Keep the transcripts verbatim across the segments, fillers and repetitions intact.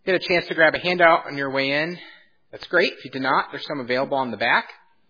Get a chance to grab a handout on your way in. That's great. If you did not, there's some available on the back.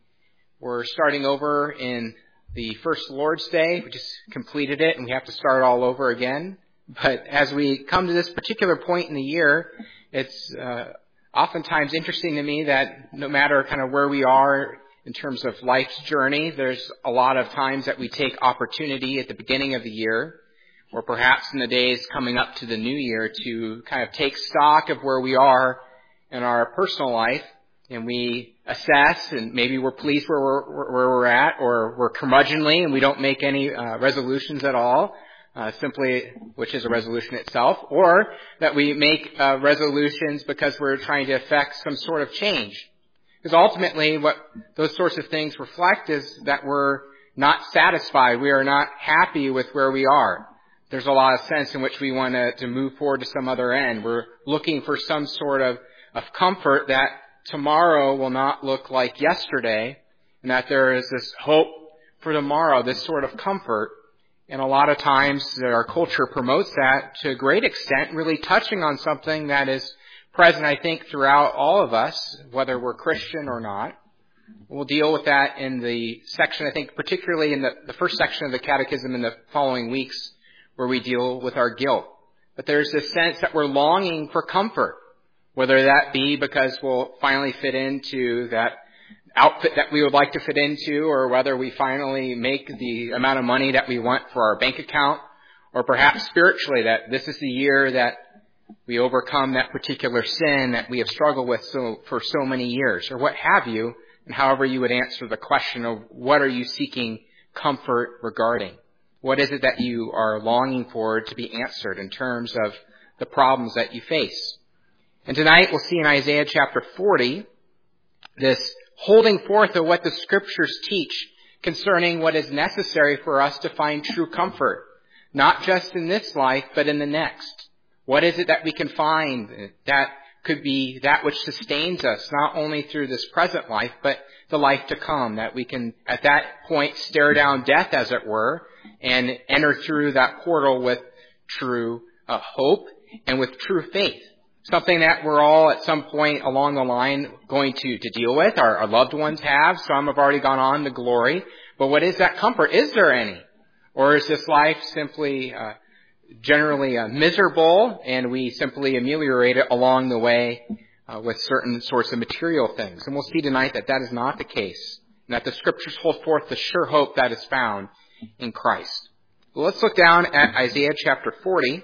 We're starting over in the first Lord's Day. We just completed it and we have to start all over again. But as we come to this particular point in the year, it's uh, oftentimes interesting to me that no matter kind of where we are in terms of life's journey, there's a lot of times that we take opportunity at the beginning of the year, or perhaps in the days coming up to the new year, to kind of take stock of where we are in our personal life, and we assess, and maybe we're pleased where we're, where we're at, or we're curmudgeonly and we don't make any uh, resolutions at all, uh, simply, which is a resolution itself, or that we make uh, resolutions because we're trying to affect some sort of change. Because ultimately what those sorts of things reflect is that we're not satisfied. We are not happy with where we are. There's a lot of sense in which we want to, to move forward to some other end. We're looking for some sort of, of comfort that tomorrow will not look like yesterday, and that there is this hope for tomorrow, this sort of comfort. And a lot of times our culture promotes that to a great extent, really touching on something that is present, I think, throughout all of us, whether we're Christian or not. We'll deal with that in the section, I think, particularly in the, the first section of the Catechism in the following weeks, where we deal with our guilt. But there's this sense that we're longing for comfort, whether that be because we'll finally fit into that outfit that we would like to fit into, or whether we finally make the amount of money that we want for our bank account, or perhaps spiritually that this is the year that we overcome that particular sin that we have struggled with so, for so many years, or what have you, and however you would answer the question of what are you seeking comfort regarding. What is it that you are longing for to be answered in terms of the problems that you face? And tonight we'll see in Isaiah chapter forty this holding forth of what the Scriptures teach concerning what is necessary for us to find true comfort, not just in this life, but in the next. What is it that we can find that could be that which sustains us, not only through this present life, but the life to come, that we can at that point stare down death, as it were, and enter through that portal with true uh, hope and with true faith. Something that we're all at some point along the line going to, to deal with. Our, our loved ones have. Some have already gone on to glory. But what is that comfort? Is there any? Or is this life simply uh, generally uh, miserable, and we simply ameliorate it along the way uh, with certain sorts of material things? And we'll see tonight that that is not the case, and that the Scriptures hold forth the sure hope that is found in Christ. Well, let's look down at Isaiah chapter forty.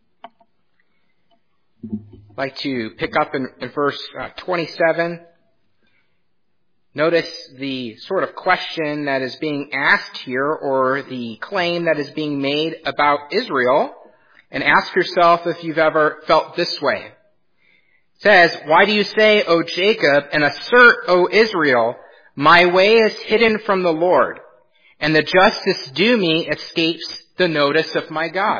I'd like to pick up in, in verse uh, twenty-seven. Notice the sort of question that is being asked here, or the claim that is being made about Israel, and ask yourself if you've ever felt this way. It says, "Why do you say, O Jacob, and assert, O Israel, my way is hidden from the Lord, and the justice due me escapes the notice of my God?"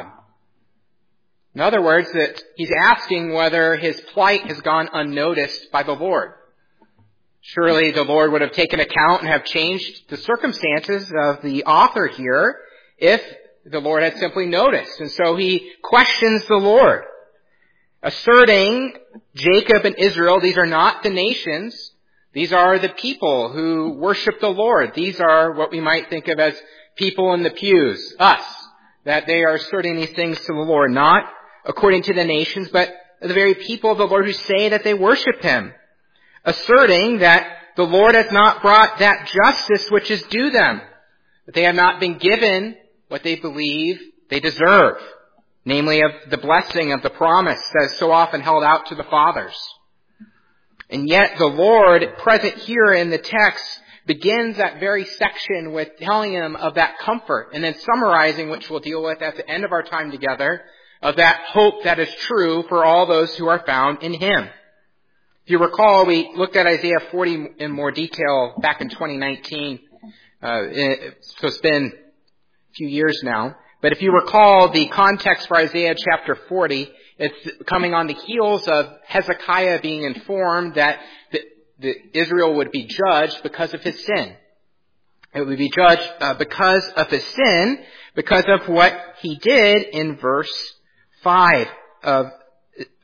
In other words, that he's asking whether his plight has gone unnoticed by the Lord. Surely the Lord would have taken account and have changed the circumstances of the author here if the Lord had simply noticed. And so he questions the Lord, asserting Jacob and Israel, these are not the nations. These are the people who worship the Lord. These are what we might think of as people in the pews, us, that they are asserting these things to the Lord, not according to the nations, but the very people of the Lord who say that they worship Him, asserting that the Lord has not brought that justice which is due them, that they have not been given what they believe they deserve, namely of the blessing of the promise that is so often held out to the fathers. And yet the Lord, present here in the text, begins that very section with telling them of that comfort, and then summarizing, which we'll deal with at the end of our time together, of that hope that is true for all those who are found in Him. If you recall, we looked at Isaiah forty in more detail back in twenty nineteen. Uh, it, so it's been a few years now. But if you recall, the context for Isaiah chapter forty, it's coming on the heels of Hezekiah being informed that the, the Israel would be judged because of his sin. It would be judged uh, because of his sin, because of what he did in verse five of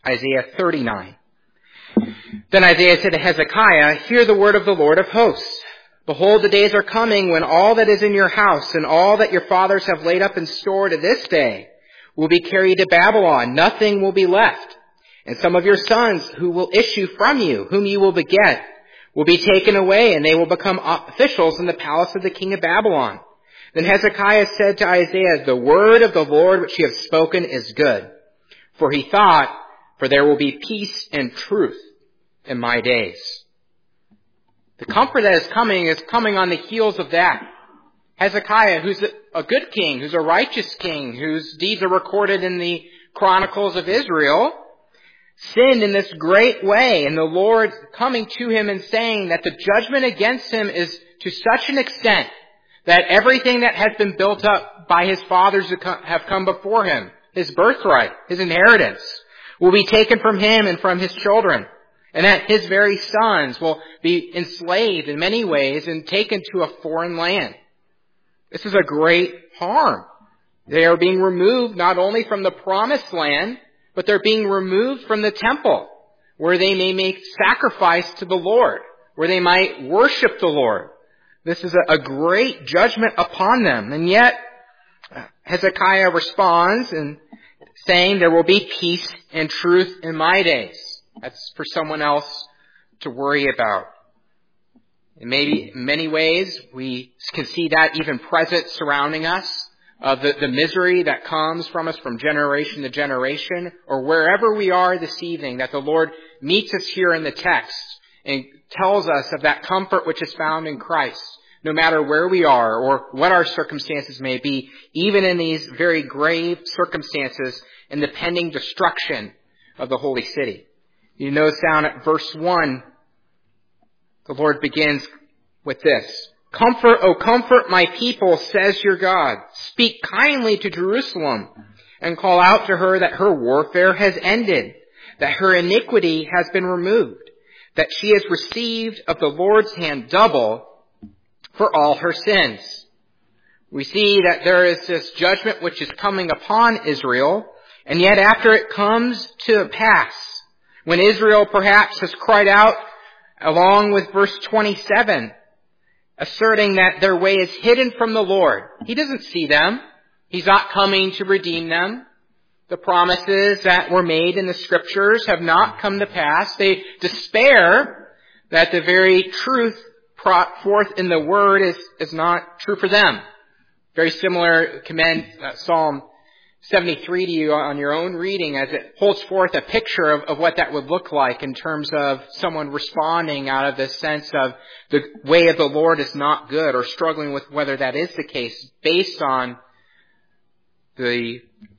Isaiah thirty-nine. Then Isaiah said to Hezekiah, "Hear the word of the Lord of hosts. Behold, the days are coming when all that is in your house and all that your fathers have laid up in store to this day will be carried to Babylon. Nothing will be left. And some of your sons who will issue from you, whom you will beget, will be taken away, and they will become officials in the palace of the king of Babylon." Then Hezekiah said to Isaiah, "The word of the Lord which you have spoken is good." For he thought, "For there will be peace and truth in my days." The comfort that is coming is coming on the heels of that. Hezekiah, who's a good king, who's a righteous king, whose deeds are recorded in the Chronicles of Israel, sinned in this great way, and the Lord coming to him and saying that the judgment against him is to such an extent that everything that has been built up by his fathers who have come before him, his birthright, his inheritance, will be taken from him and from his children, and that his very sons will be enslaved in many ways and taken to a foreign land. This is a great harm. They are being removed not only from the promised land, but they're being removed from the temple, where they may make sacrifice to the Lord, where they might worship the Lord. This is a great judgment upon them. And yet, Hezekiah responds in saying, "There will be peace and truth in my days." That's for someone else to worry about. And maybe in many ways, we can see that even present surrounding us, of the, the misery that comes from us from generation to generation, or wherever we are this evening, that the Lord meets us here in the text and tells us of that comfort which is found in Christ, no matter where we are or what our circumstances may be, even in these very grave circumstances and the pending destruction of the holy city. You notice down at verse one, the Lord begins with this: "Comfort, O comfort my people, says your God. Speak kindly to Jerusalem and call out to her that her warfare has ended, that her iniquity has been removed, that she has received of the Lord's hand double for all her sins." We see that there is this judgment which is coming upon Israel, and yet after it comes to pass, when Israel perhaps has cried out, along with verse twenty-seven, asserting that their way is hidden from the Lord. He doesn't see them. He's not coming to redeem them. The promises that were made in the scriptures have not come to pass. They despair that the very truth brought forth in the word is, is not true for them. Very similar, commend uh, Psalm seventy-three to you on your own reading, as it holds forth a picture of, of what that would look like in terms of someone responding out of the sense of the way of the Lord is not good, or struggling with whether that is the case based on the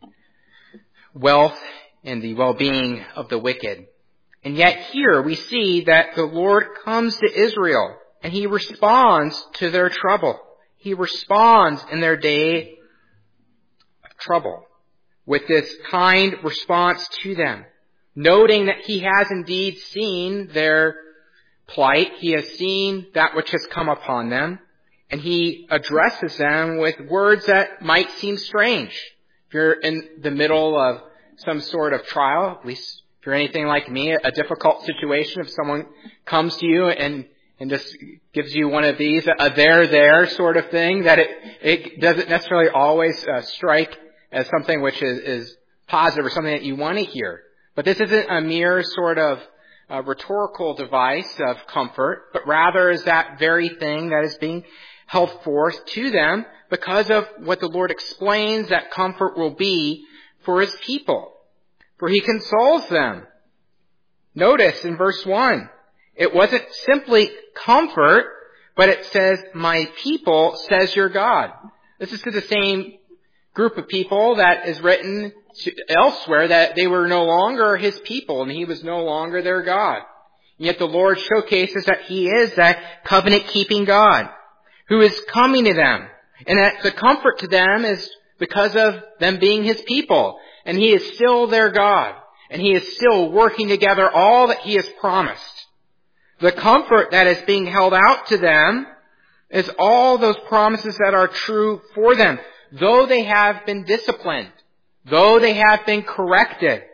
wealth and the well-being of the wicked. And yet here we see that the Lord comes to Israel and he responds to their trouble. He responds in their day of trouble with this kind response to them, noting that he has indeed seen their plight. He has seen that which has come upon them, and he addresses them with words that might seem strange. If you're in the middle of some sort of trial, at least if you're anything like me, a difficult situation, if someone comes to you and and just gives you one of these, a there, there sort of thing, that it, it doesn't necessarily always uh, strike as something which is, is positive or something that you want to hear. But this isn't a mere sort of uh, rhetorical device of comfort, but rather is that very thing that is being held forth to them because of what the Lord explains that comfort will be for his people. For he consoles them. Notice in verse one, it wasn't simply comfort, but it says, "My people, says your God." This is to the same group of people that is written elsewhere that they were no longer his people and he was no longer their God. And yet the Lord showcases that he is that covenant-keeping God who is coming to them, and that the comfort to them is because of them being his people, and he is still their God, and he is still working together all that he has promised. The comfort that is being held out to them is all those promises that are true for them. Though they have been disciplined, though they have been corrected,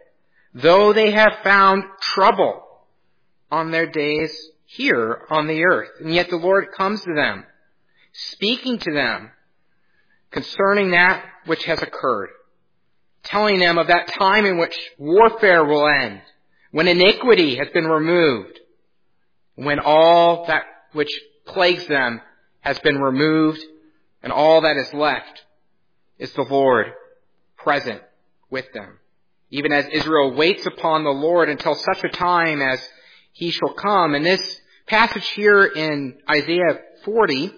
though they have found trouble on their days here on the earth. And yet the Lord comes to them, speaking to them concerning that which has occurred, telling them of that time in which warfare will end, when iniquity has been removed, when all that which plagues them has been removed, and all that is left is the Lord present with them. Even as Israel waits upon the Lord until such a time as he shall come. And this passage here in Isaiah forty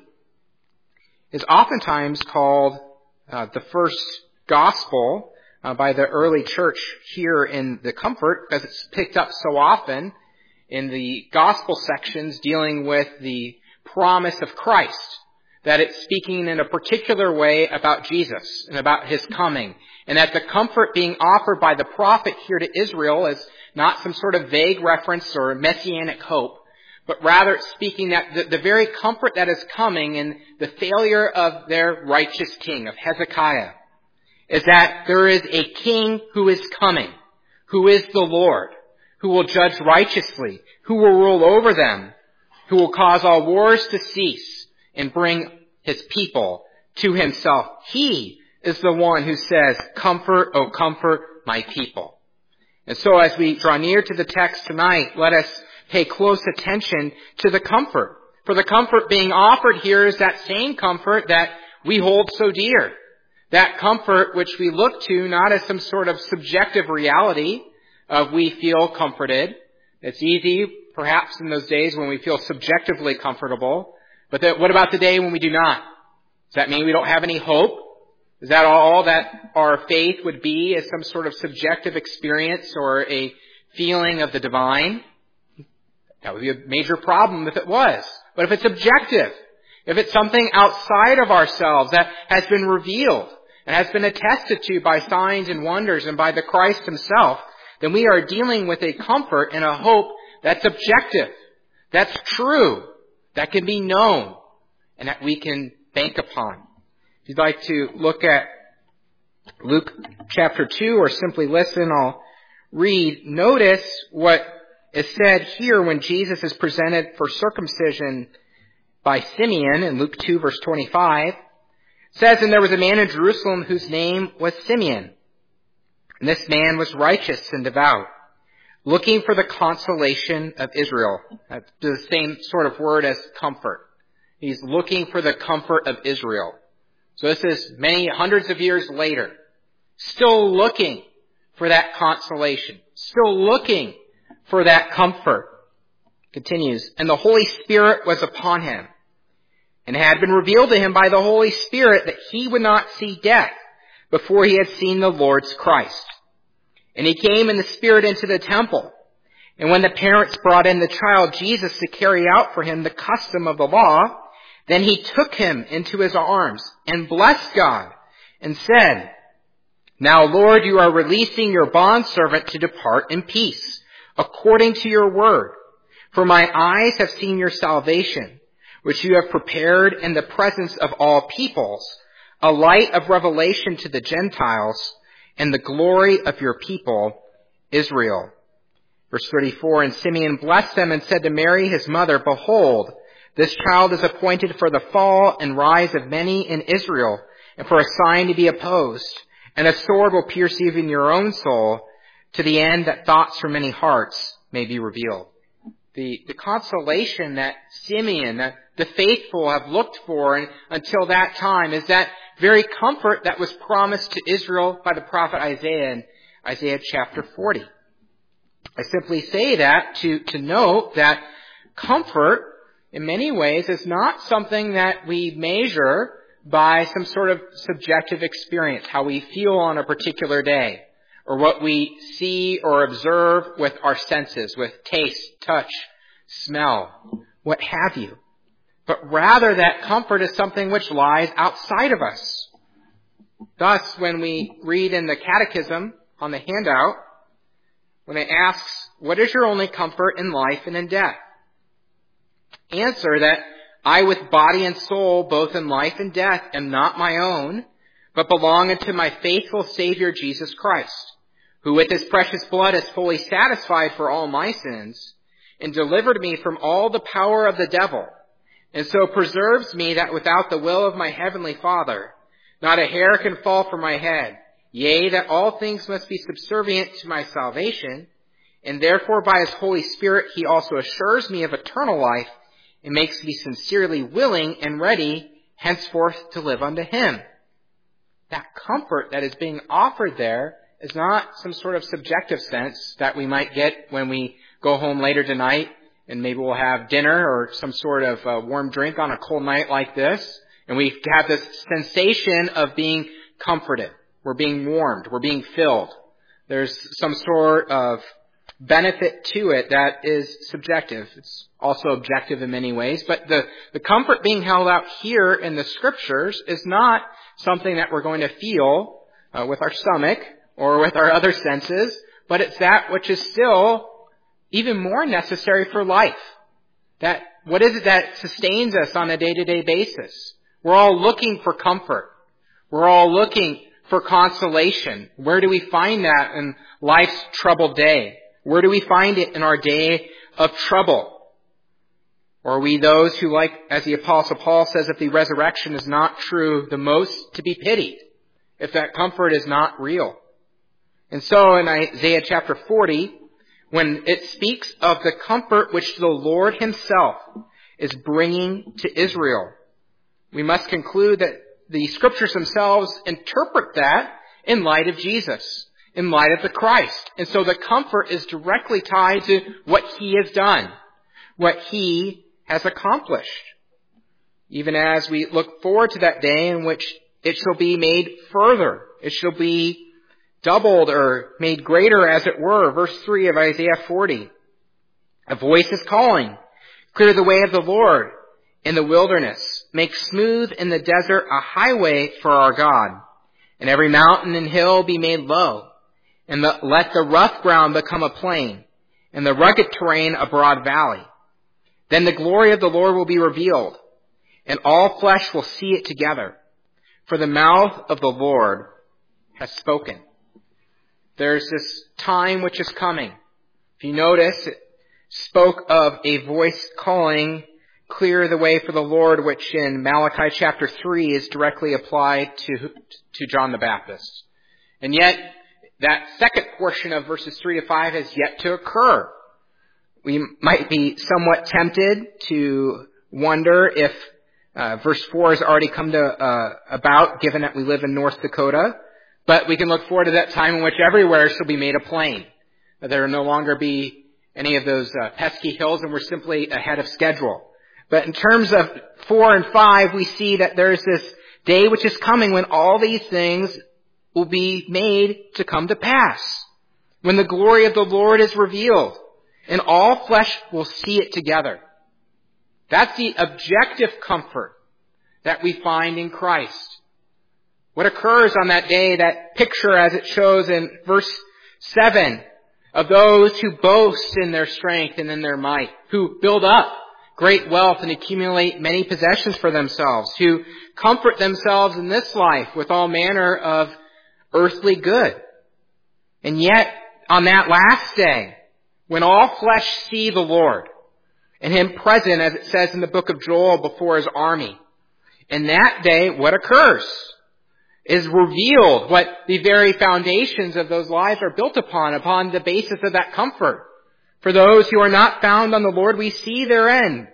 is oftentimes called uh, the first gospel uh, by the early church here in the Comfort, because it's picked up so often in the gospel sections dealing with the promise of Christ, that it's speaking in a particular way about Jesus and about his coming, and that the comfort being offered by the prophet here to Israel is not some sort of vague reference or messianic hope, but rather it's speaking that the, the very comfort that is coming in the failure of their righteous king, of Hezekiah, is that there is a king who is coming, who is the Lord, who will judge righteously, who will rule over them, who will cause all wars to cease and bring his people to himself. He is the one who says, "Comfort, O comfort my people." And so as we draw near to the text tonight, let us pay close attention to the comfort. For the comfort being offered here is that same comfort that we hold so dear. That comfort which we look to not as some sort of subjective reality of we feel comforted. It's easy, perhaps in those days when we feel subjectively comfortable. But that, what about the day when we do not? Does that mean we don't have any hope? Is that all that our faith would be, as some sort of subjective experience or a feeling of the divine? That would be a major problem if it was. But if it's objective, if it's something outside of ourselves that has been revealed and has been attested to by signs and wonders and by the Christ himself, then we are dealing with a comfort and a hope that's objective, that's true, that can be known, and that we can bank upon. If you'd like to look at Luke chapter two or simply listen, I'll read. Notice what is said here when Jesus is presented for circumcision by Simeon in Luke two verse twenty-five. It says, "And there was a man in Jerusalem whose name was Simeon. And this man was righteous and devout, looking for the consolation of Israel." That's the same sort of word as comfort. He's looking for the comfort of Israel. So this is many hundreds of years later, still looking for that consolation, still looking for that comfort. Continues, "And the Holy Spirit was upon him, and it had been revealed to him by the Holy Spirit that he would not see death before he had seen the Lord's Christ. And he came in the Spirit into the temple. And when the parents brought in the child Jesus to carry out for him the custom of the law, then he took him into his arms and blessed God and said, 'Now, Lord, you are releasing your bondservant to depart in peace, according to your word. For my eyes have seen your salvation, which you have prepared in the presence of all peoples, a light of revelation to the Gentiles, and the glory of your people, Israel.'" Verse thirty-four, "And Simeon blessed them and said to Mary his mother, 'Behold, this child is appointed for the fall and rise of many in Israel, and for a sign to be opposed. And a sword will pierce even your own soul, to the end that thoughts from many hearts may be revealed.'" The, the consolation that Simeon, that the faithful have looked for and, until that time, is that very comfort that was promised to Israel by the prophet Isaiah in Isaiah chapter forty. I simply say that to, to note that comfort, in many ways, is not something that we measure by some sort of subjective experience, how we feel on a particular day, or what we see or observe with our senses, with taste, touch, smell, what have you. But rather that comfort is something which lies outside of us. Thus, when we read in the catechism on the handout, when it asks, "What is your only comfort in life and in death?" Answer that I with body and soul, both in life and death, am not my own, but belong unto my faithful Savior Jesus Christ, who with his precious blood has fully satisfied for all my sins, and delivered me from all the power of the devil, and so preserves me that without the will of my heavenly Father, not a hair can fall from my head, yea, that all things must be subservient to my salvation, and therefore by his Holy Spirit he also assures me of eternal life, and makes me sincerely willing and ready henceforth to live unto him. That comfort that is being offered there is not some sort of subjective sense that we might get when we go home later tonight and maybe we'll have dinner or some sort of uh, warm drink on a cold night like this, and we have this sensation of being comforted. We're being warmed. We're being filled. There's some sort of benefit to it that is subjective. It's also objective in many ways. But the, the comfort being held out here in the Scriptures is not something that we're going to feel uh, with our stomach or with our other senses, but it's that which is still even more necessary for life. That what is it that sustains us on a day-to-day basis? We're all looking for comfort. We're all looking for consolation. Where do we find that in life's troubled day? Where do we find it in our day of trouble? Or are we those who, like as the Apostle Paul says, if the resurrection is not true, the most to be pitied, if that comfort is not real? And so in Isaiah chapter forty, when it speaks of the comfort which the Lord himself is bringing to Israel, we must conclude that the Scriptures themselves interpret that in light of Jesus, in light of the Christ. And so the comfort is directly tied to what he has done, what he has accomplished. Even as we look forward to that day in which it shall be made further, it shall be doubled or made greater, as it were. Verse three of Isaiah forty. A voice is calling, clear the way of the Lord in the wilderness. Make smooth in the desert a highway for our God. And every mountain and hill be made low. And the, let the rough ground become a plain, and the rugged terrain a broad valley. Then the glory of the Lord will be revealed, and all flesh will see it together. For the mouth of the Lord has spoken. There's this time which is coming. If you notice, it spoke of a voice calling, clear the way for the Lord, which in Malachi chapter three is directly applied to, to John the Baptist. And yet, that second portion of verses three to five has yet to occur. We might be somewhat tempted to wonder if uh, verse four has already come to uh, about, given that we live in North Dakota. But we can look forward to that time in which everywhere shall be made a plain. There will no longer be any of those uh, pesky hills, and we're simply ahead of schedule. But in terms of four and five, we see that there's this day which is coming when all these things will be made to come to pass. When the glory of the Lord is revealed, and all flesh will see it together. That's the objective comfort that we find in Christ. What occurs on that day, that picture as it shows in verse seven, of those who boast in their strength and in their might, who build up great wealth and accumulate many possessions for themselves, who comfort themselves in this life with all manner of earthly good. And yet, on that last day, when all flesh see the Lord, and him present, as it says in the book of Joel, before his army, in that day, what occurs? Is revealed what the very foundations of those lives are built upon, upon the basis of that comfort. For those who are not found on the Lord, we see their end.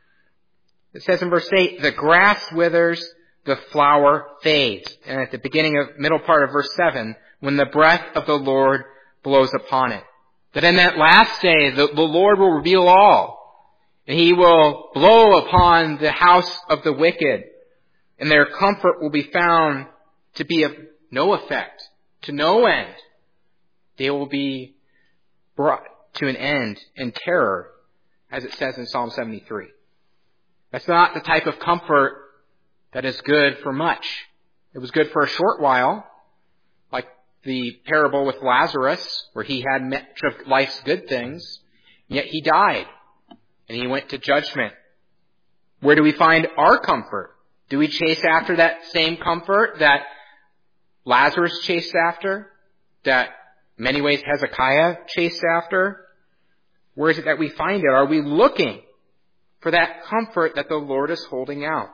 It says in verse eight, the grass withers, the flower fades. And at the beginning of, middle part of verse seven, when the breath of the Lord blows upon it. That in that last day, the, the Lord will reveal all. And he will blow upon the house of the wicked. And their comfort will be found to be of no effect, to no end. They will be brought to an end in terror, as it says in Psalm seventy-three. That's not the type of comfort that is good for much. It was good for a short while, like the parable with Lazarus, where he had much of life's good things, yet he died, and he went to judgment. Where do we find our comfort? Do we chase after that same comfort that Lazarus chased after, that in many ways Hezekiah chased after? Where is it that we find it? Are we looking for that comfort that the Lord is holding out?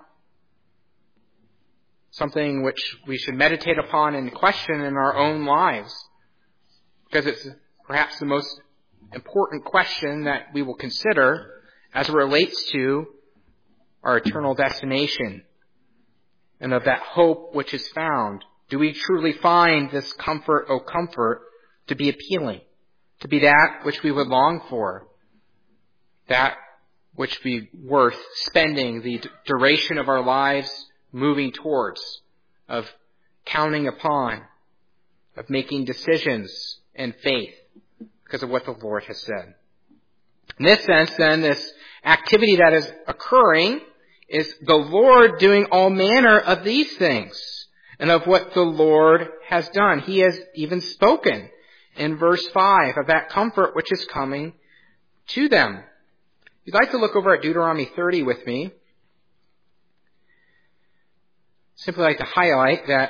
Something which we should meditate upon and question in our own lives, because it's perhaps the most important question that we will consider as it relates to our eternal destination and of that hope which is found. Do we truly find this comfort, O comfort, to be appealing, to be that which we would long for, that which be worth spending the duration of our lives moving towards, of counting upon, of making decisions in faith because of what the Lord has said? In this sense, then, this activity that is occurring is the Lord doing all manner of these things and of what the Lord has done. He has even spoken in verse five of that comfort which is coming to them. If you'd like to look over at Deuteronomy thirty with me, simply like to highlight that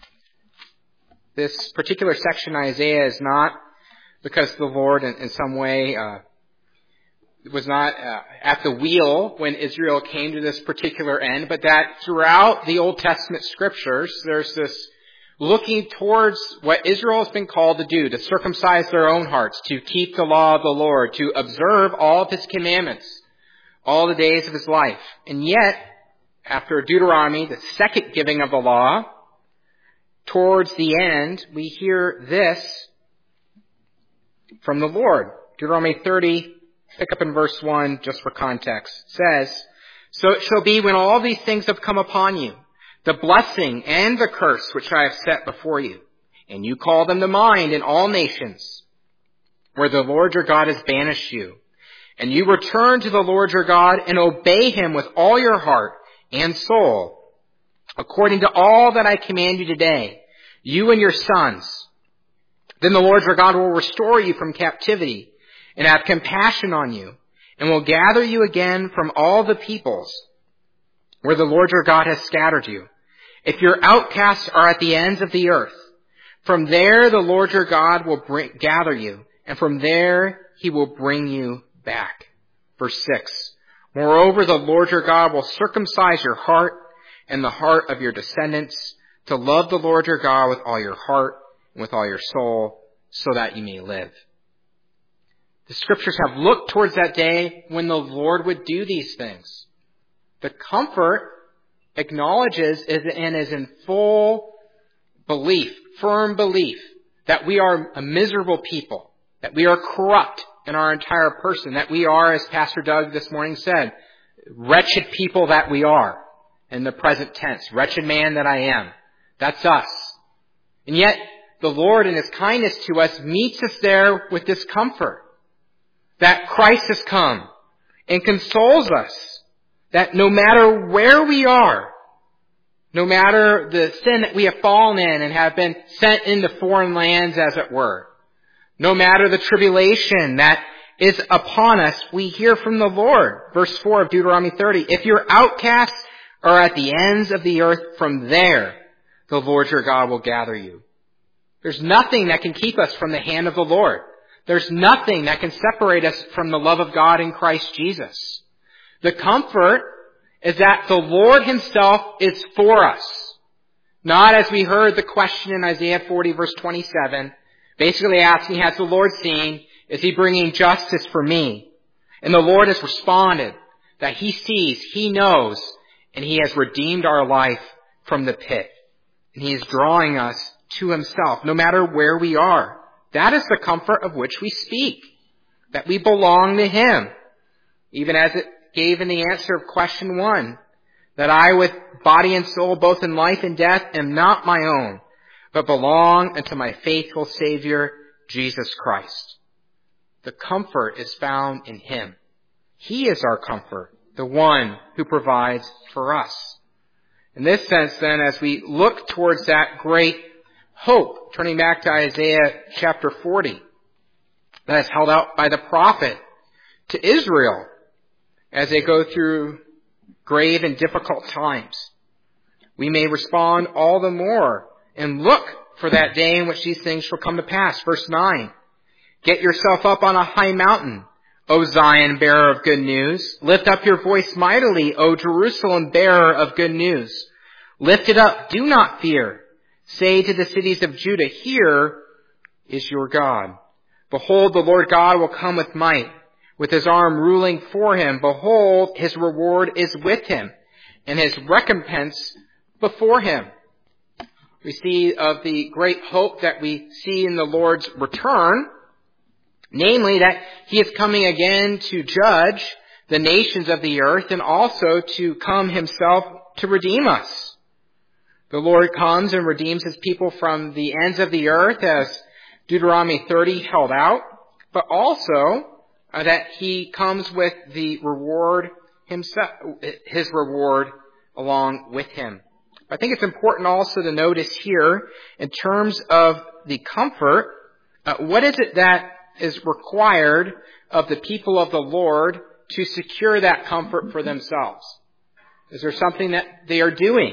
this particular section in Isaiah is not because the Lord in, in some way uh, was not uh, at the wheel when Israel came to this particular end, but that throughout the Old Testament scriptures, there's this looking towards what Israel has been called to do, to circumcise their own hearts, to keep the law of the Lord, to observe all of His commandments, all the days of His life. And yet, after Deuteronomy, the second giving of the law, towards the end, we hear this from the Lord. Deuteronomy thirty, pick up in verse one, just for context, says, "So it shall be when all these things have come upon you, the blessing and the curse which I have set before you, and you call them to mind in all nations, where the Lord your God has banished you, and you return to the Lord your God and obey Him with all your heart and soul, according to all that I command you today, you and your sons, then the Lord your God will restore you from captivity and have compassion on you, and will gather you again from all the peoples where the Lord your God has scattered you. If your outcasts are at the ends of the earth, from there the Lord your God will bring, gather you, and from there He will bring you back." Verse six, "Moreover, the Lord your God will circumcise your heart and the heart of your descendants, to love the Lord your God with all your heart and with all your soul, so that you may live." The scriptures have looked towards that day when the Lord would do these things. The comfort acknowledges and is in full belief, firm belief, that we are a miserable people, that we are corrupt in our entire person, that we are, as Pastor Doug this morning said, wretched people that we are, in the present tense. Wretched man that I am. That's us. And yet, the Lord in His kindness to us meets us there with this comfort, that Christ has come and consoles us, that no matter where we are, no matter the sin that we have fallen in and have been sent into foreign lands, as it were, no matter the tribulation that is upon us, we hear from the Lord. Verse four of Deuteronomy thirty, "If your outcasts are at the ends of the earth, from there the Lord your God will gather you." There's nothing that can keep us from the hand of the Lord. There's nothing that can separate us from the love of God in Christ Jesus. The comfort is that the Lord Himself is for us. Not, as we heard the question in Isaiah forty verse twenty-seven, basically asking, has the Lord seen? Is He bringing justice for me? And the Lord has responded that He sees, He knows, and He has redeemed our life from the pit. And He is drawing us to Himself, no matter where we are. That is the comfort of which we speak, that we belong to Him. Even as it gave in the answer of question one, that I with body and soul, both in life and death, am not my own, but belong unto my faithful Savior, Jesus Christ. The comfort is found in Him. He is our comfort, the one who provides for us. In this sense, then, as we look towards that great hope, turning back to Isaiah chapter forty, that is held out by the prophet to Israel as they go through grave and difficult times, we may respond all the more and look for that day in which these things shall come to pass. Verse nine. Get yourself up on a high mountain, O Zion, bearer of good news. Lift up your voice mightily, O Jerusalem, bearer of good news. Lift it up, do not fear. Say to the cities of Judah, here is your God. Behold, the Lord God will come with might, with his arm ruling for him. Behold, his reward is with him, and his recompense before him. We see of the great hope that we see in the Lord's return, namely that he is coming again to judge the nations of the earth and also to come himself to redeem us. The Lord comes and redeems his people from the ends of the earth, as Deuteronomy thirty held out, but also uh, that he comes with the reward himself, his reward along with him. I think it's important also to notice here, in terms of the comfort, uh, what is it that is required of the people of the Lord to secure that comfort for themselves? Is there something that they are doing?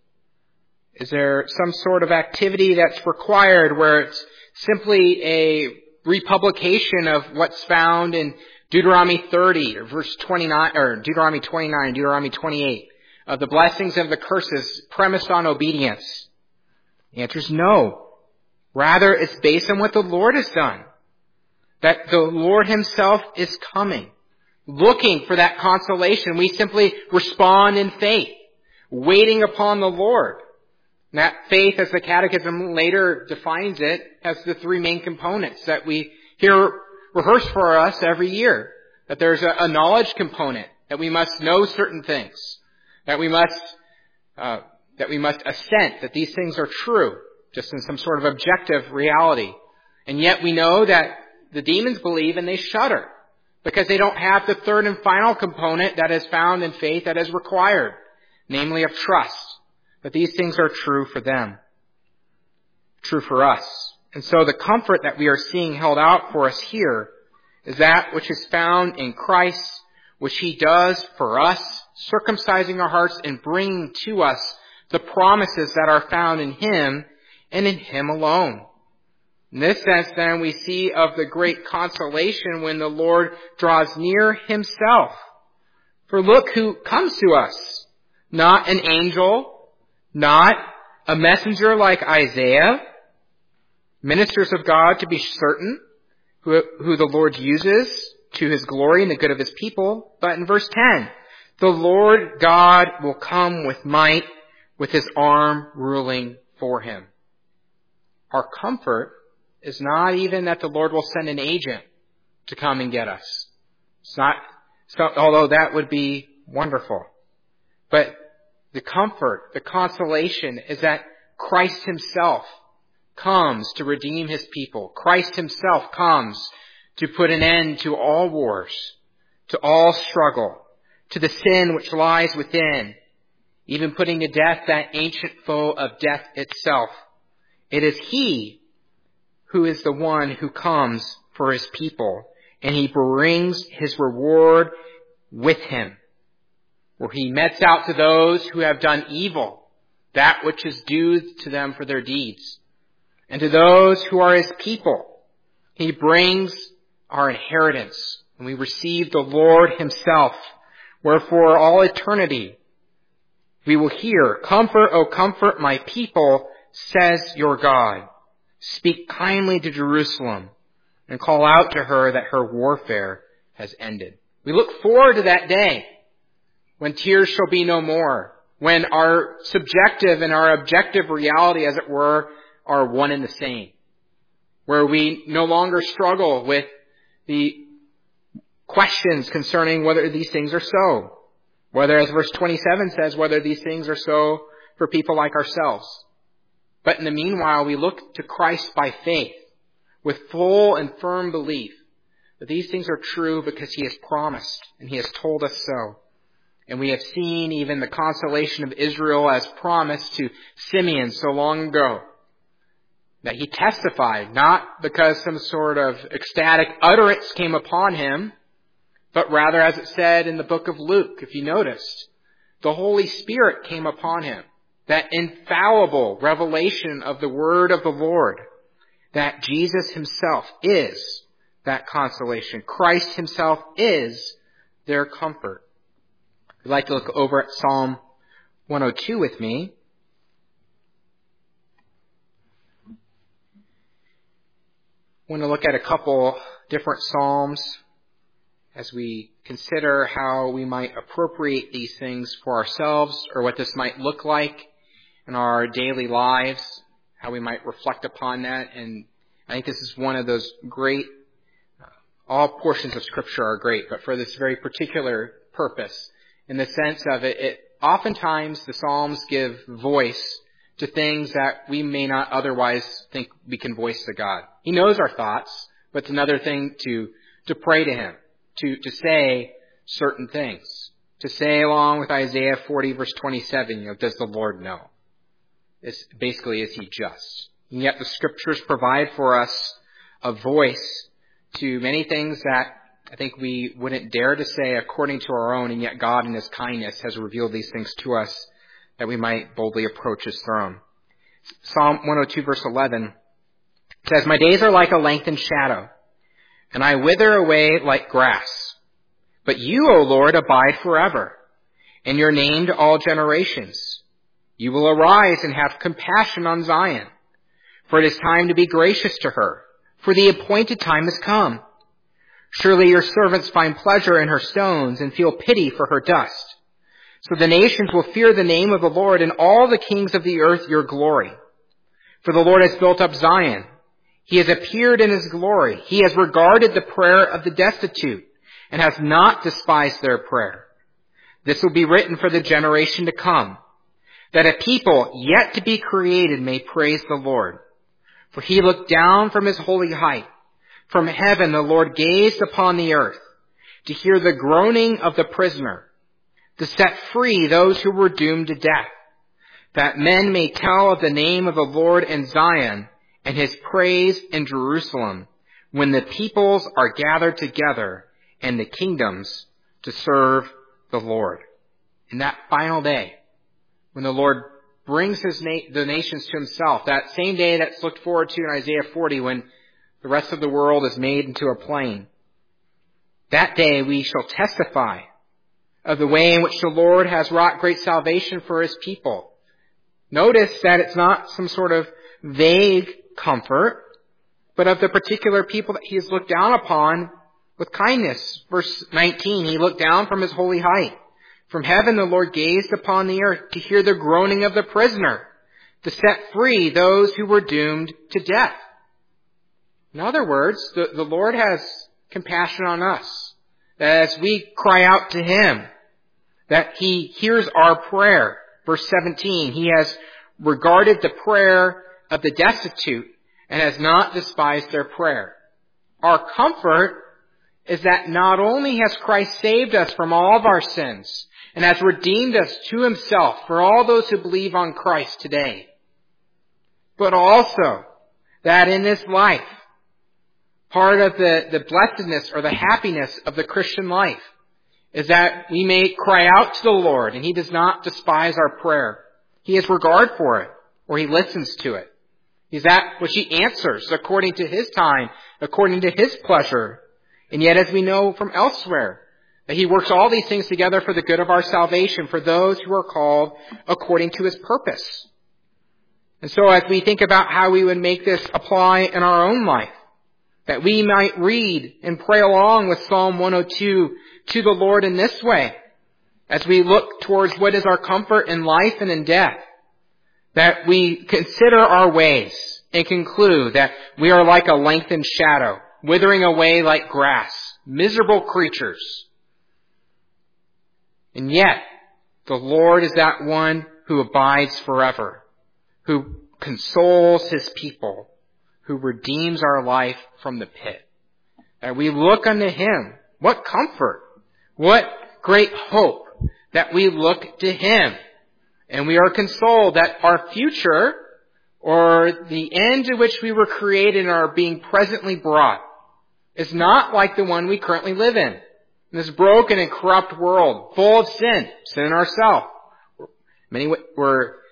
Is there some sort of activity that's required where it's simply a republication of what's found in Deuteronomy thirty or verse twenty-nine, or Deuteronomy twenty-nine, Deuteronomy twenty-eight, of the blessings and the curses premised on obedience? The answer is no. Rather, it's based on what the Lord has done. That the Lord himself is coming, looking for that consolation. We simply respond in faith, waiting upon the Lord. And that faith, as the Catechism later defines it, has the three main components that we hear rehearsed for us every year. That there's a, a knowledge component, that we must know certain things, that we must uh, that we must assent that these things are true, just in some sort of objective reality. And yet we know that the demons believe and they shudder because they don't have the third and final component that is found in faith that is required, namely of trust, that these things are true for them, true for us. And so the comfort that we are seeing held out for us here is that which is found in Christ, which he does for us, circumcising our hearts and bringing to us the promises that are found in him and in him alone. In this sense, then, we see of the great consolation when the Lord draws near himself. For look who comes to us. Not an angel, not a messenger like Isaiah, ministers of God to be certain, who, who the Lord uses to his glory and the good of his people. But in verse ten, the Lord God will come with might, with his arm ruling for him. Our comfort is not even that the Lord will send an agent to come and get us. It's not, it's not, although that would be wonderful. But the comfort, the consolation is that Christ himself comes to redeem his people. Christ himself comes to put an end to all wars, to all struggle, to the sin which lies within, even putting to death that ancient foe of death itself. It is he who is the one who comes for his people, and he brings his reward with him, where he metes out to those who have done evil that which is due to them for their deeds. And to those who are his people, he brings our inheritance, and we receive the Lord himself, wherefore all eternity we will hear, "Comfort, O comfort my people, says your God. Speak kindly to Jerusalem and call out to her that her warfare has ended." We look forward to that day when tears shall be no more, when our subjective and our objective reality, as it were, are one and the same, where we no longer struggle with the questions concerning whether these things are so, whether, as verse twenty-seven says, whether these things are so for people like ourselves. But in the meanwhile, we look to Christ by faith with full and firm belief that these things are true because he has promised and he has told us so. And we have seen even the consolation of Israel as promised to Simeon so long ago, that he testified, not because some sort of ecstatic utterance came upon him, but rather, as it said in the book of Luke, if you noticed, the Holy Spirit came upon him. that infallible revelation of the word of the Lord, that Jesus himself is that consolation. Christ himself is their comfort. If you'd like to look over at Psalm one oh two with me. I want to look at a couple different Psalms as we consider how we might appropriate these things for ourselves, or what this might look like in our daily lives, how we might reflect upon that. And I think this is one of those great, uh, all portions of Scripture are great, but for this very particular purpose, in the sense of it, it oftentimes the Psalms give voice to things that we may not otherwise think we can voice to God. He knows our thoughts, but it's another thing to, to pray to him, to, to say certain things. To say along with Isaiah forty verse twenty-seven, you know, does the Lord know? It's basically, is he just? And yet the Scriptures provide for us a voice to many things that I think we wouldn't dare to say according to our own, and yet God in his kindness has revealed these things to us that we might boldly approach his throne. Psalm one oh two verse eleven says, "My days are like a lengthened shadow, and I wither away like grass. But you, O Lord, abide forever, and your name to all generations. You will arise and have compassion on Zion, for it is time to be gracious to her, for the appointed time has come. Surely your servants find pleasure in her stones and feel pity for her dust. So the nations will fear the name of the Lord, and all the kings of the earth your glory. For the Lord has built up Zion. He has appeared in his glory. He has regarded the prayer of the destitute, and has not despised their prayer. This will be written for the generation to come, that a people yet to be created may praise the Lord. For he looked down from his holy height. From heaven the Lord gazed upon the earth, to hear the groaning of the prisoner, to set free those who were doomed to death, that men may tell of the name of the Lord in Zion, and his praise in Jerusalem, when the peoples are gathered together, and the kingdoms to serve the Lord." In that final day, when the Lord brings his na- the nations to himself, that same day that's looked forward to in Isaiah forty, when the rest of the world is made into a plain, that day we shall testify of the way in which the Lord has wrought great salvation for his people. Notice that it's not some sort of vague comfort, but of the particular people that he has looked down upon with kindness. Verse nineteen, he looked down from his holy height. From heaven the Lord gazed upon the earth to hear the groaning of the prisoner, to set free those who were doomed to death. In other words, the, the Lord has compassion on us. That as we cry out to him, that he hears our prayer. Verse seventeen, he has regarded the prayer of the destitute and has not despised their prayer. Our comfort is that not only has Christ saved us from all of our sins and has redeemed us to himself for all those who believe on Christ today, but also that in this life, part of the, the blessedness or the happiness of the Christian life is that we may cry out to the Lord, and he does not despise our prayer. He has regard for it, or he listens to it. He's that which he answers according to his time, according to his pleasure. And yet, as we know from elsewhere, that he works all these things together for the good of our salvation, for those who are called according to his purpose. And so as we think about how we would make this apply in our own life, that we might read and pray along with Psalm one oh two to the Lord in this way, as we look towards what is our comfort in life and in death, that we consider our ways and conclude that we are like a lengthened shadow, withering away like grass, miserable creatures. And yet, the Lord is that one who abides forever, who consoles his people, who redeems our life from the pit. That we look unto him. What comfort, what great hope that we look to him. And we are consoled that our future, or the end to which we were created and are being presently brought, is not like the one we currently live in. In this broken and corrupt world, full of sin, sin in ourselves. Many were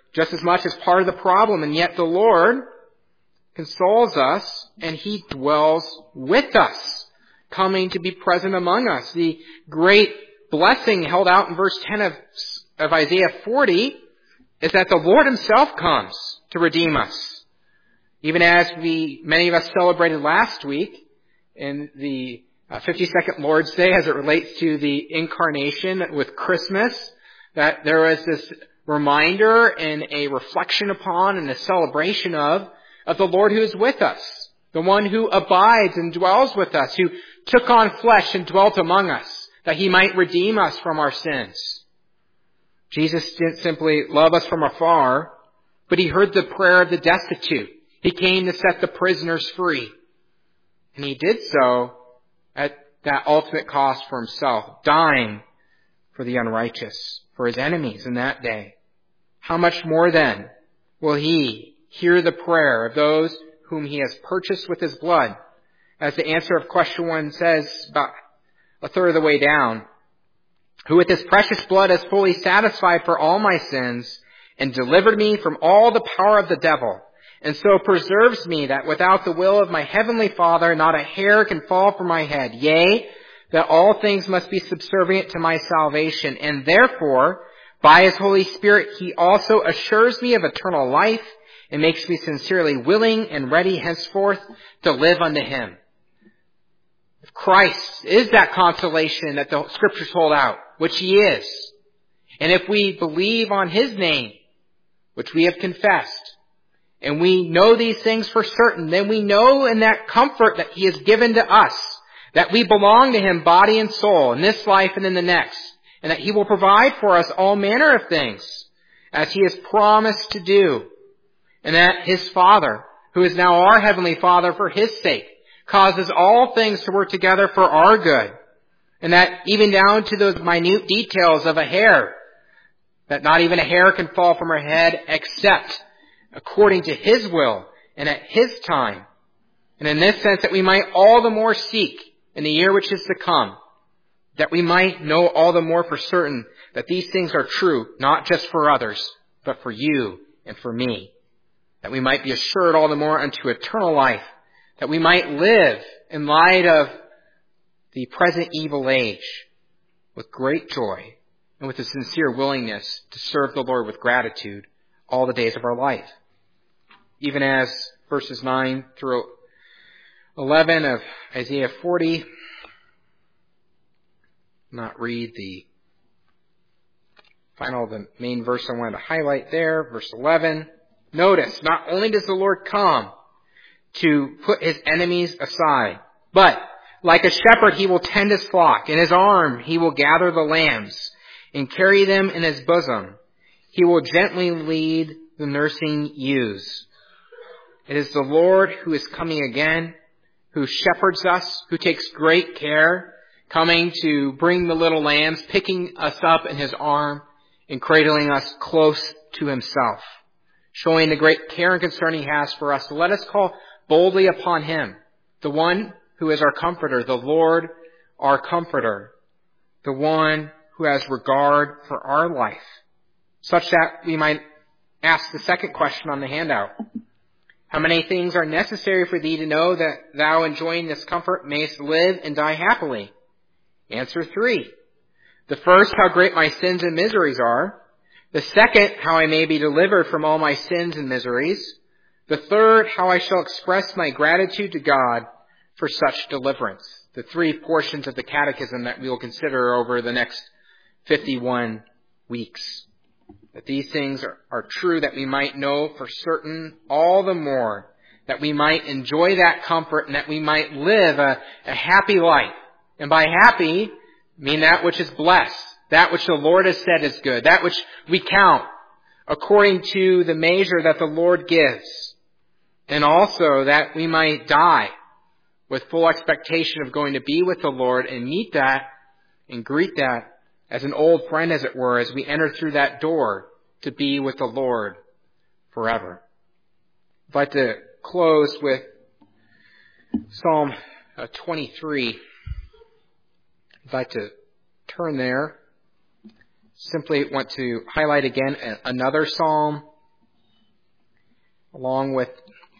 just as much as part of the problem. And yet the Lord consoles us, and He dwells with us, coming to be present among us. The great blessing held out in verse ten of, of Isaiah forty is that the Lord Himself comes to redeem us. Even as we, many of us celebrated last week in the uh, fifty-second Lord's Day as it relates to the incarnation with Christmas, that there was this reminder and a reflection upon and a celebration of, of the Lord who is with us, the one who abides and dwells with us, who took on flesh and dwelt among us, that He might redeem us from our sins. Jesus didn't simply love us from afar, but He heard the prayer of the destitute. He came to set the prisoners free. And He did so at that ultimate cost for Himself, dying for the unrighteous, for His enemies in that day. How much more then will He hear the prayer of those whom He has purchased with His blood? As the answer of question one says, about a third of the way down, who with His precious blood has fully satisfied for all my sins and delivered me from all the power of the devil, and so preserves me that without the will of my heavenly Father not a hair can fall from my head, yea, that all things must be subservient to my salvation, and therefore by His Holy Spirit He also assures me of eternal life and makes me sincerely willing and ready henceforth to live unto Him. If Christ is that consolation that the Scriptures hold out, which He is, and if we believe on His name, which we have confessed, and we know these things for certain, then we know in that comfort that He has given to us, that we belong to Him body and soul in this life and in the next, and that He will provide for us all manner of things as He has promised to do, and that His Father, who is now our Heavenly Father for His sake, causes all things to work together for our good, and that even down to those minute details of a hair, that not even a hair can fall from her head except according to His will and at His time. And in this sense, that we might all the more seek in the year which is to come, that we might know all the more for certain that these things are true, not just for others, but for you and for me. That we might be assured all the more unto eternal life, that we might live in light of the present evil age with great joy and with a sincere willingness to serve the Lord with gratitude all the days of our life. Even as verses nine through eleven of Isaiah forty, not read the final, the main verse I wanted to highlight there, verse eleven. Notice, not only does the Lord come to put His enemies aside, but like a shepherd He will tend His flock. In His arm He will gather the lambs and carry them in His bosom. He will gently lead the nursing ewes. It is the Lord who is coming again, who shepherds us, who takes great care, coming to bring the little lambs, picking us up in His arm and cradling us close to Himself, showing the great care and concern He has for us. So let us call boldly upon Him, the one who is our comforter, the Lord our comforter, the one who has regard for our life, such that we might ask the second question on the handout. How many things are necessary for thee to know that thou, enjoying this comfort, mayest live and die happily? Answer three. The first, how great my sins and miseries are. The second, how I may be delivered from all my sins and miseries. The third, how I shall express my gratitude to God for such deliverance. The three portions of the catechism that we will consider over the next fifty-one weeks. That these things are, are true, that we might know for certain all the more, that we might enjoy that comfort and that we might live a, a happy life. And by happy, I mean that which is blessed, that which the Lord has said is good, that which we count according to the measure that the Lord gives. And also that we might die with full expectation of going to be with the Lord and meet that and greet that as an old friend, as it were, as we enter through that door to be with the Lord forever. I'd like to close with Psalm twenty-three. I'd like to turn there. Simply want to highlight again another psalm along with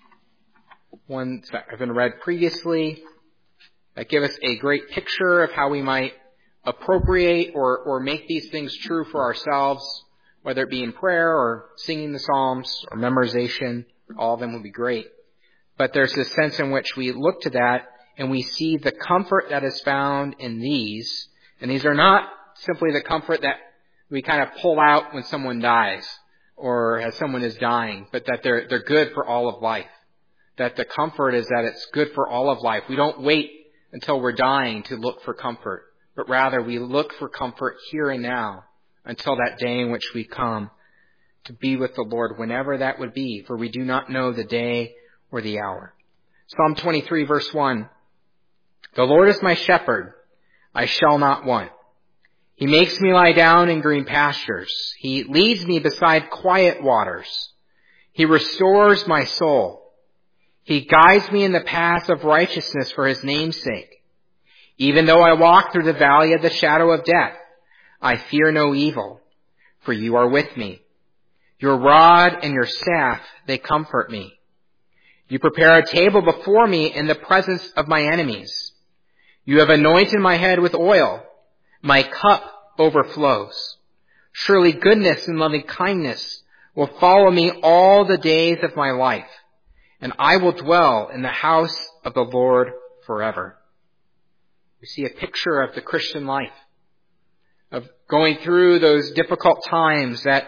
ones that have been read previously, that give us a great picture of how we might appropriate or, or make these things true for ourselves, whether it be in prayer or singing the Psalms or memorization. All of them would be great. But there's this sense in which we look to that and we see the comfort that is found in these. And these are not simply the comfort that we kind of pull out when someone dies or as someone is dying, but that they're, they're good for all of life. That the comfort is that it's good for all of life. We don't wait until we're dying to look for comfort, but rather we look for comfort here and now until that day in which we come to be with the Lord, whenever that would be, for we do not know the day or the hour. Psalm twenty-three, verse one. The Lord is my shepherd, I shall not want. He makes me lie down in green pastures. He leads me beside quiet waters. He restores my soul. He guides me in the path of righteousness for his name's sake. Even though I walk through the valley of the shadow of death, I fear no evil, for you are with me. Your rod and your staff, they comfort me. You prepare a table before me in the presence of my enemies. You have anointed my head with oil. My cup overflows. Surely goodness and loving kindness will follow me all the days of my life, and I will dwell in the house of the Lord forever. We see a picture of the Christian life, of going through those difficult times that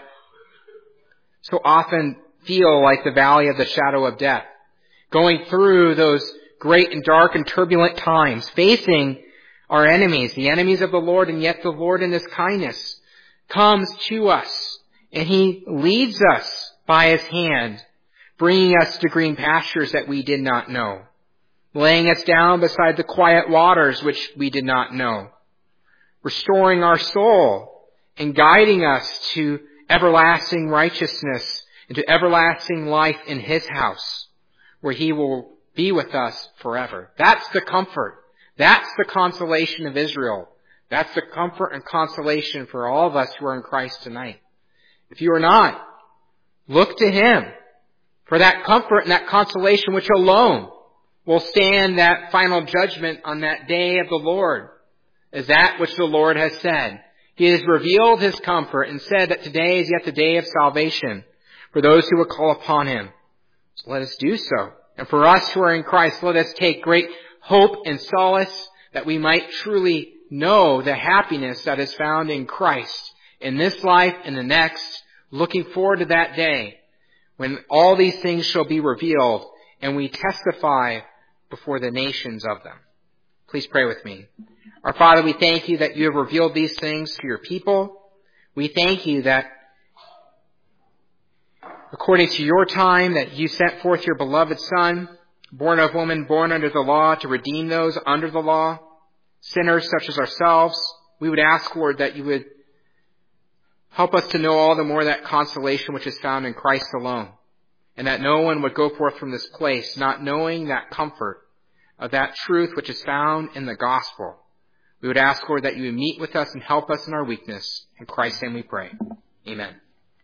so often feel like the valley of the shadow of death, going through those great and dark and turbulent times, facing our enemies, the enemies of the Lord, and yet the Lord in his kindness comes to us, and he leads us by his hand, bringing us to green pastures that we did not know, laying us down beside the quiet waters which we did not know, restoring our soul and guiding us to everlasting righteousness and to everlasting life in his house, where he will be with us forever. That's the comfort. That's the consolation of Israel. That's the comfort and consolation for all of us who are in Christ tonight. If you are not, look to him for that comfort and that consolation which alone will stand that final judgment on that day of the Lord, as that which the Lord has said. He has revealed his comfort and said that today is yet the day of salvation for those who will call upon him. So let us do so. And for us who are in Christ, let us take great hope and solace that we might truly know the happiness that is found in Christ in this life and the next, looking forward to that day when all these things shall be revealed and we testify before the nations of them. Please pray with me. Our Father, we thank you that you have revealed these things to your people. We thank you that according to your time that you sent forth your beloved Son, born of woman, born under the law, to redeem those under the law, sinners such as ourselves. We would ask, Lord, that you would help us to know all the more that consolation which is found in Christ alone, and that no one would go forth from this place not knowing that comfort of that truth which is found in the gospel. We would ask, Lord, that you would meet with us and help us in our weakness. In Christ's name we pray. Amen.